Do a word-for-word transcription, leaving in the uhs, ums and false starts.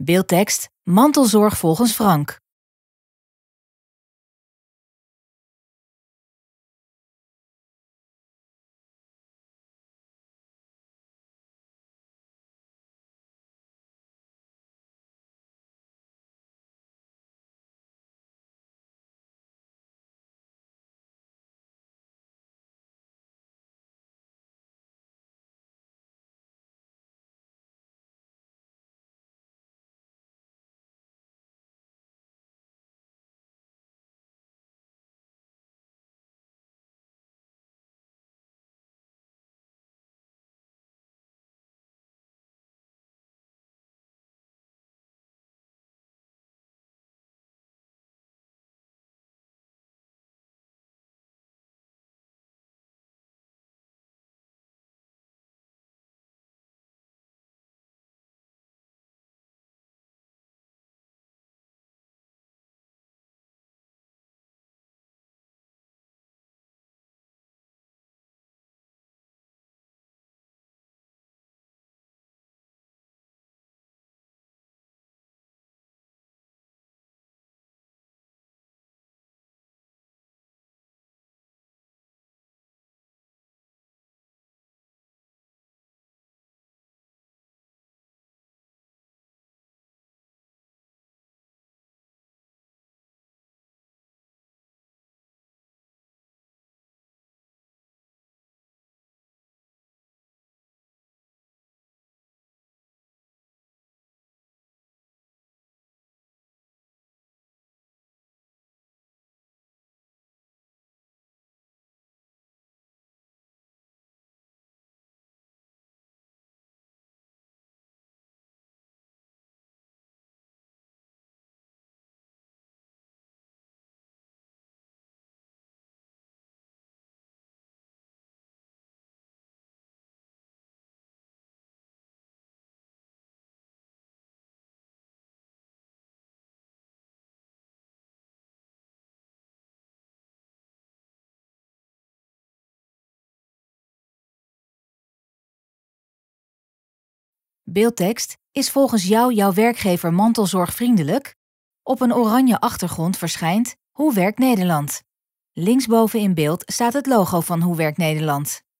Beeldtekst: mantelzorg volgens Frank. Beeldtekst: is volgens jou jouw werkgever mantelzorgvriendelijk? Op een oranje achtergrond verschijnt Hoe werkt Nederland. Linksboven in beeld staat het logo van Hoe werkt Nederland.